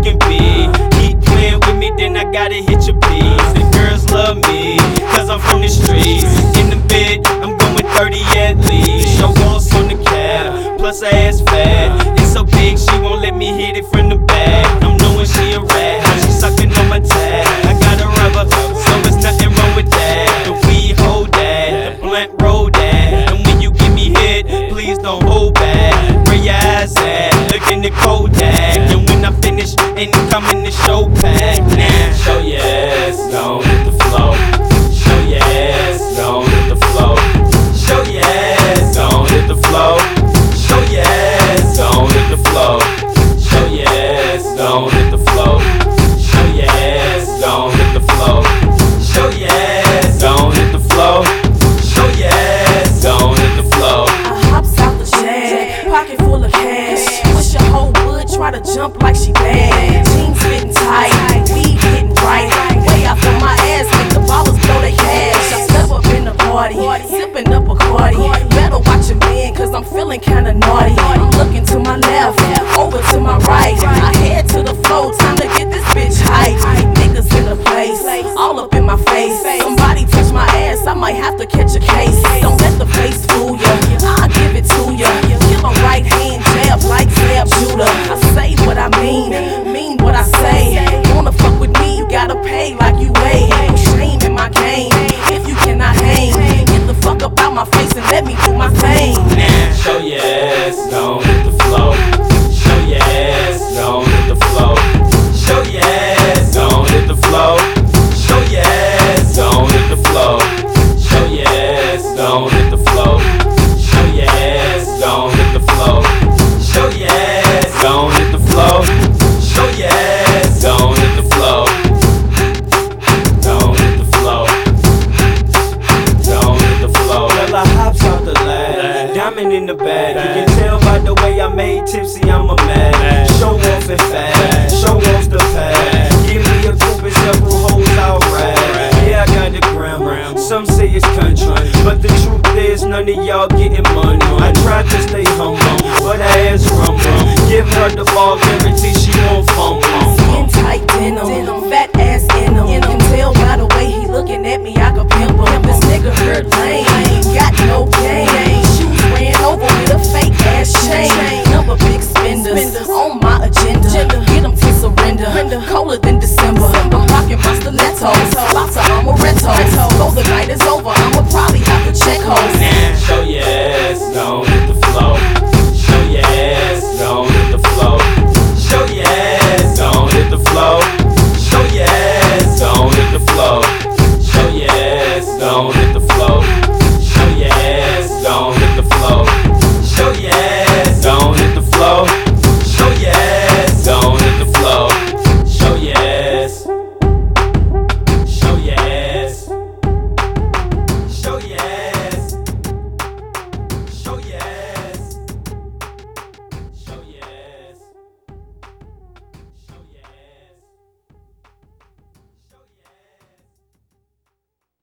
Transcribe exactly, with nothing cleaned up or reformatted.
can be. Keep playing with me, then I gotta hit your piece. The girls love me, cause I'm from the streets. In the bed, I'm going thirty at least. Show walls on the cab, plus her ass fat. It's so big, she won't let me hit it from the back. I'm knowing she a rat, she sucking on my tag. I got a rubber, so there's nothing wrong with that. The weed hold that, the blunt roll that. And when you give me hit, please don't hold back. Where your eyes at? Look in the Kodak. And when I finish, ain't coming to show pack. Now show your ass, don't hit the flow. Show your ass, don't hit the flow. Show your ass, don't hit the flow. Show your ass, don't hit the flow. Show your ass, don't hit the flow. Show your ass, don't hit the flow. Show your ass, don't hit the flow. Show your ass, don't hit the flow. I hops out the jag, pocket full of cash. Wish your whole would try to jump like she bad. Jeans fitting tight, weed hitting right. Way out from my ass, make the ballers blow their cash. I step up in the party, sipping up a Cardi. Better watch your man, cause I'm feeling kinda naughty. I'm looking to my left, over to my right. I head to the